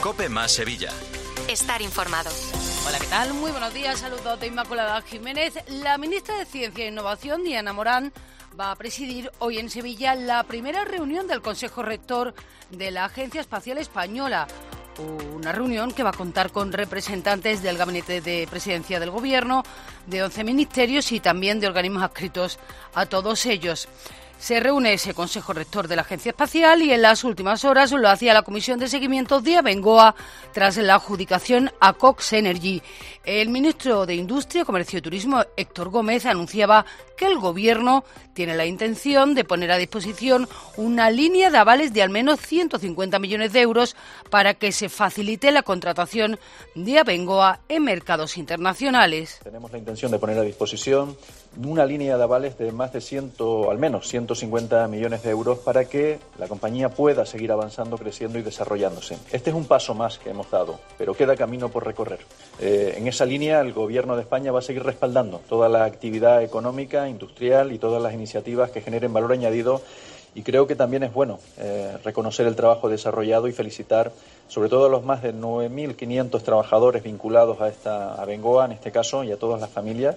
COPE más Sevilla. Estar informado. Hola, ¿qué tal? Muy buenos días. Saludos de Inmaculada Jiménez. La ministra de Ciencia e Innovación, Diana Morán, va a presidir hoy en Sevilla la primera reunión del Consejo Rector de la Agencia Espacial Española. Una reunión que va a contar con representantes del Gabinete de Presidencia del Gobierno, de 11 ministerios y también de organismos adscritos a todos ellos. Se reúne ese Consejo Rector de la Agencia Espacial y en las últimas horas lo hacía la Comisión de Seguimiento de Abengoa tras la adjudicación a Cox Energy. El ministro de Industria, Comercio y Turismo, Héctor Gómez, anunciaba que el Gobierno tiene la intención de poner a disposición una línea de avales de al menos 150 millones de euros para que se facilite la contratación de Abengoa en mercados internacionales. Tenemos la intención de poner a disposición una línea de avales de más de al menos 150 millones de euros para que la compañía pueda seguir avanzando, creciendo y desarrollándose. Este es un paso más que hemos dado, pero queda camino por recorrer. En esa línea, el Gobierno de España va a seguir respaldando toda la actividad económica, industrial y todas las iniciativas que generen valor añadido. Y creo que también es bueno reconocer el trabajo desarrollado y felicitar sobre todo a los más de 9.500 trabajadores vinculados a esta Abengoa, en este caso, y a todas las familias.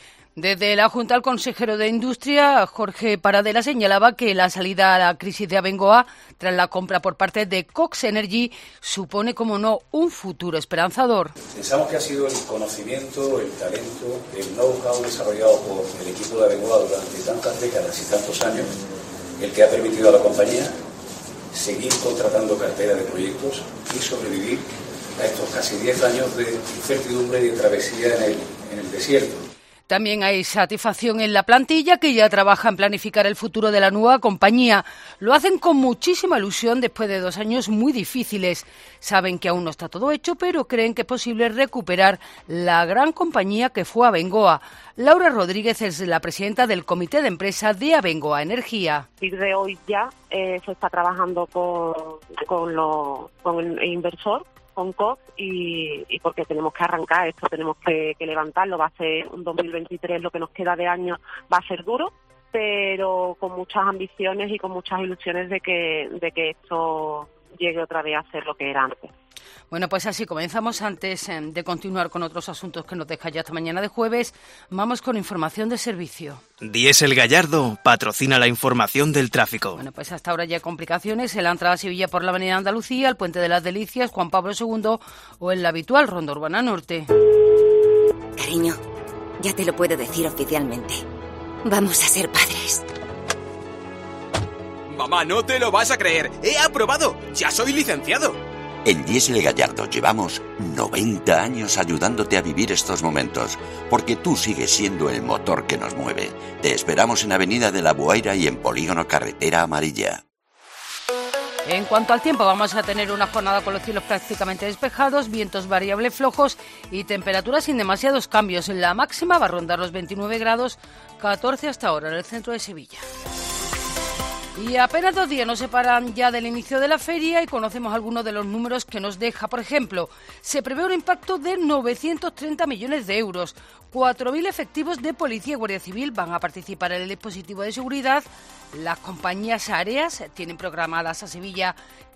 Desde la Junta, el consejero de Industria, Jorge Paradela, señalaba que la salida a la crisis de Abengoa tras la compra por parte de Cox Energy supone, como no, un futuro esperanzador. Pensamos que ha sido el conocimiento, el talento, el know-how desarrollado por el equipo de Abengoa durante tantas décadas y tantos años el que ha permitido a la compañía seguir contratando cartera de proyectos y sobrevivir a estos casi 10 años de incertidumbre y de travesía en el desierto. También hay satisfacción en la plantilla, que ya trabaja en planificar el futuro de la nueva compañía. Lo hacen con muchísima ilusión después de 2 años muy difíciles. Saben que aún no está todo hecho, pero creen que es posible recuperar la gran compañía que fue Abengoa. Laura Rodríguez es la presidenta del Comité de Empresa de Abengoa Energía. A partir de hoy ya se está trabajando con el inversor, con Cox, y porque tenemos que arrancar esto, tenemos que levantarlo. Va a ser un 2023, lo que nos queda de año va a ser duro, pero con muchas ambiciones y con muchas ilusiones de que esto llegue otra vez a ser lo que era antes. Bueno, pues así comenzamos. Antes de continuar con otros asuntos que nos deja ya esta mañana de jueves, vamos con información de servicio. Diesel Gallardo patrocina la información del tráfico. Bueno, pues hasta ahora ya hay complicaciones en la entrada a Sevilla por la avenida Andalucía, el Puente de las Delicias, Juan Pablo II o en la habitual Ronda Urbana Norte. Cariño, ya te lo puedo decir oficialmente. Vamos a ser padres. Mamá, no te lo vas a creer. ¡He aprobado! ¡Ya soy licenciado! En Diesel Gallardo llevamos 90 años ayudándote a vivir estos momentos, porque tú sigues siendo el motor que nos mueve. Te esperamos en Avenida de la Buhaira y en Polígono Carretera Amarilla. En cuanto al tiempo, vamos a tener una jornada con los cielos prácticamente despejados, vientos variables flojos y temperaturas sin demasiados cambios. La máxima va a rondar los 29 grados, 14 hasta ahora en el centro de Sevilla. Y apenas 2 días nos separan ya del inicio de la feria y conocemos algunos de los números que nos deja. Por ejemplo, se prevé un impacto de 930 millones de euros. 4.000 efectivos de Policía y Guardia Civil van a participar en el dispositivo de seguridad. Las compañías aéreas tienen programadas a Sevilla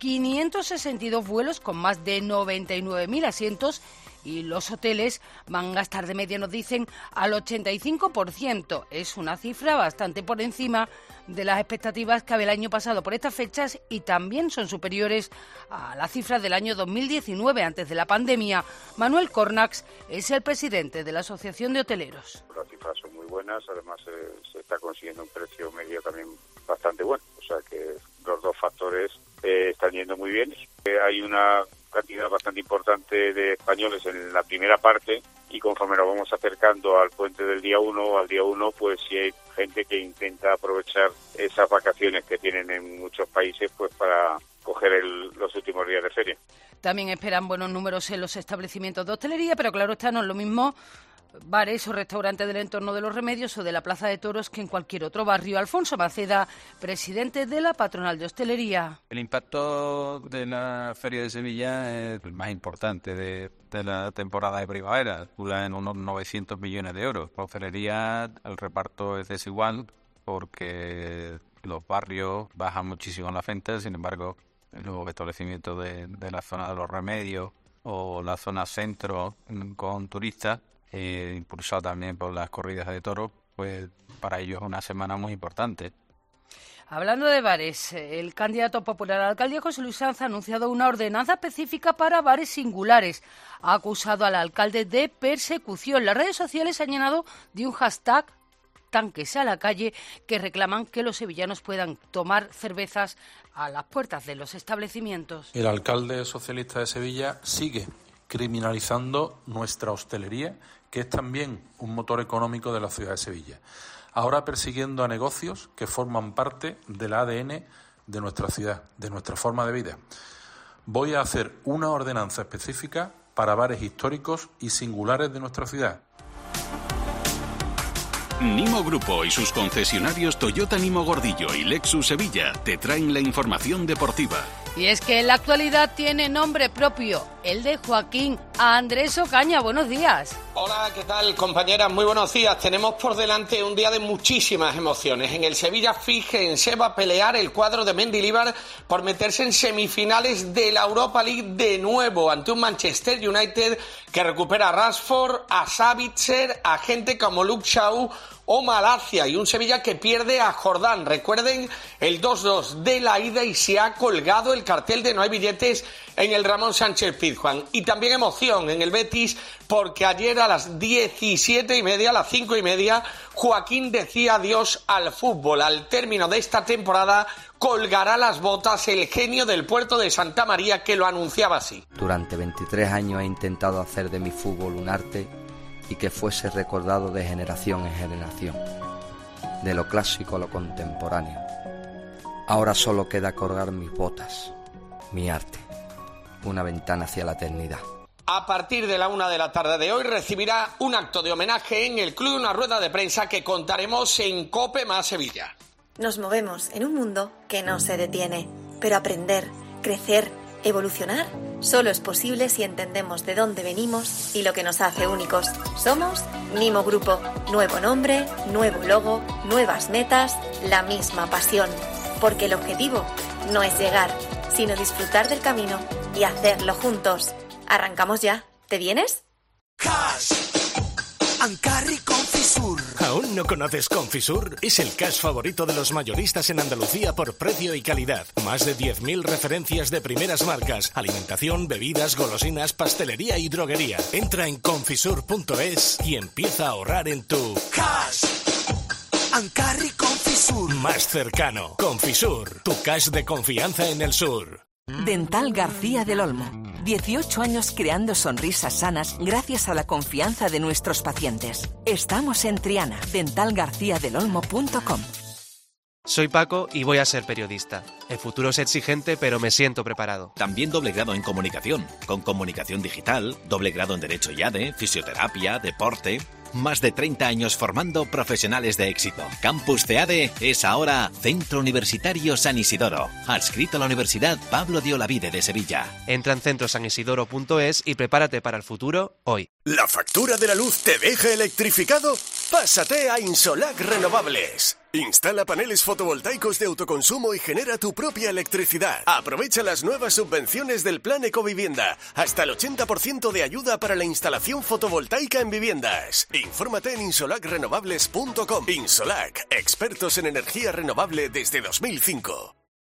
562 vuelos con más de 99.000 asientos. Y los hoteles van a estar de media, nos dicen, al 85%. Es una cifra bastante por encima de las expectativas que había el año pasado por estas fechas y también son superiores a las cifras del año 2019, antes de la pandemia. Manuel Cornax es el presidente de la Asociación de Hoteleros. Las cifras son muy buenas, además se está consiguiendo un precio medio también bastante bueno. O sea que los dos factores están yendo muy bien. Hay una cantidad bastante importante de españoles en la primera parte y conforme nos vamos acercando al puente del día 1, pues sí hay gente que intenta aprovechar esas vacaciones que tienen en muchos países pues para coger los últimos días de feria. También esperan buenos números en los establecimientos de hostelería, pero claro está, no es lo mismo bares o restaurantes del entorno de Los Remedios o de la Plaza de Toros que en cualquier otro barrio. Alfonso Maceda, presidente de la Patronal de Hostelería. El impacto de la Feria de Sevilla es el más importante de la temporada de primavera, dura en unos 900 millones de euros. Para hostelería el reparto es desigual porque los barrios bajan muchísimo las ventas, sin embargo el nuevo establecimiento de la zona de los Remedios o la zona centro con turistas, impulsado también por las corridas de toros, pues para ellos es una semana muy importante. Hablando de bares, el candidato popular a la alcaldía, José Luis Sanz, ha anunciado una ordenanza específica para bares singulares. Ha acusado al alcalde de persecución. Las redes sociales se han llenado de un hashtag tanques a la calle que reclaman que los sevillanos puedan tomar cervezas a las puertas de los establecimientos. El alcalde socialista de Sevilla sigue criminalizando nuestra hostelería, que es también un motor económico de la ciudad de Sevilla. Ahora persiguiendo a negocios que forman parte del ADN de nuestra ciudad, de nuestra forma de vida. Voy a hacer una ordenanza específica para bares históricos y singulares de nuestra ciudad. Nimo Grupo y sus concesionarios Toyota Nimo Gordillo y Lexus Sevilla te traen la información deportiva. Y es que en la actualidad tiene nombre propio, el de Joaquín Andrés Ocaña. Buenos días. Hola, ¿qué tal, compañeras? Muy buenos días. Tenemos por delante un día de muchísimas emociones. En el Sevilla, fíjense, va a pelear el cuadro de Mendilibar por meterse en semifinales de la Europa League de nuevo ante un Manchester United que recupera a Rashford, a Savitzer, a gente como Luke Shaw o Malacia, y un Sevilla que pierde a Jordán. Recuerden el 2-2 de la ida y se ha colgado el cartel de no hay billetes en el Ramón Sánchez Pizjuán. Y también emoción en el Betis, porque ayer a las 17:30, a las 5:30, Joaquín decía adiós al fútbol. Al término de esta temporada colgará las botas el genio del puerto de Santa María, que lo anunciaba así. Durante 23 años he intentado hacer de mi fútbol un arte y que fuese recordado de generación en generación, de lo clásico a lo contemporáneo. Ahora solo queda colgar mis botas, mi arte, una ventana hacia la eternidad. A partir de la 1 de la tarde de hoy recibirá un acto de homenaje en el club, una rueda de prensa que contaremos en COPE más Sevilla. Nos movemos en un mundo que no se detiene, pero aprender, crecer, evolucionar, solo es posible si entendemos de dónde venimos y lo que nos hace únicos. Somos Nimo Grupo. Nuevo nombre, nuevo logo, nuevas metas, la misma pasión. Porque el objetivo no es llegar, sino disfrutar del camino y hacerlo juntos. Arrancamos ya. ¿Te vienes? Cash Ancarri Confisur. ¿Aún no conoces Confisur? Es el cash favorito de los mayoristas en Andalucía por precio y calidad. Más de 10.000 referencias de primeras marcas. Alimentación, bebidas, golosinas, pastelería y droguería. Entra en confisur.es y empieza a ahorrar en tu cash Ancarri Confisur. Más cercano. Confisur, tu cash de confianza en el sur. Dental García del Olmo. 18 años creando sonrisas sanas gracias a la confianza de nuestros pacientes. Estamos en Triana. dentalgarciadelolmo.com. Soy Paco y voy a ser periodista. El futuro es exigente, pero me siento preparado. También doble grado en comunicación, con comunicación digital, doble grado en Derecho y ADE, fisioterapia, deporte. Más de 30 años formando profesionales de éxito. Campus CEADE es ahora Centro Universitario San Isidoro, adscrito a la Universidad Pablo de Olavide de Sevilla. Entra en centrosanisidoro.es y prepárate para el futuro hoy. ¿La factura de la luz te deja electrificado? Pásate a Insolac Renovables. Instala paneles fotovoltaicos de autoconsumo y genera tu propia electricidad. Aprovecha las nuevas subvenciones del Plan Ecovivienda. Hasta el 80% de ayuda para la instalación fotovoltaica en viviendas. Infórmate en insolacrenovables.com. Insolac, expertos en energía renovable desde 2005.